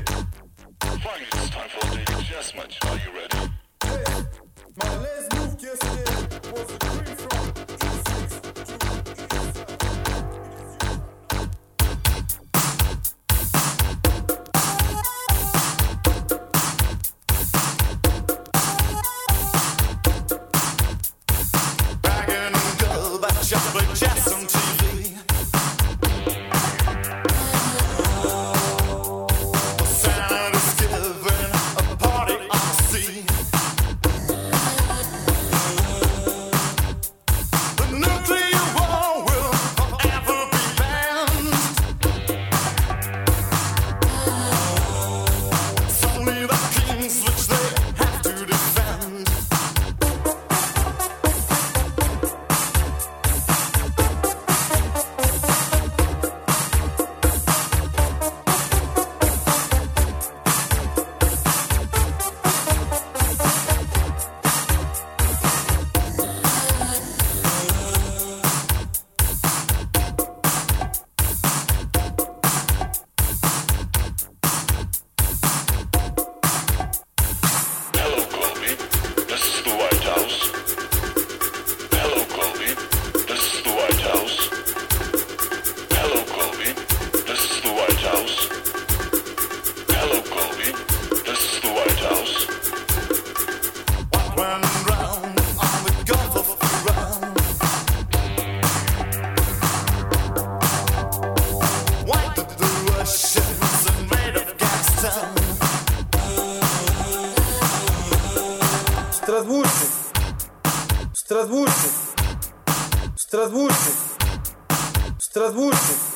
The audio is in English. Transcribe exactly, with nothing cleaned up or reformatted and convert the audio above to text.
Finally, it's time for a daily adjustment. Are you ready? Hey, my last move yesterday was a queen from E six to E seven. Dragon and girl, that just play chess on T V. The Santa's giving a party on the sea. The nuclear war will forever be banned. It's only the kings which they have to defend. Hello, Colby. This is the White House. Hello, Colby. This is the White House. Hello, Colby. This is the White House. Hello, Colby. This is the White House. What went round on the Gulf of Iran? Why did the Russians invade Afghanistan? Страсбуржцы, Страсбуржцы, Страсбуржцы, Страсбуржцы.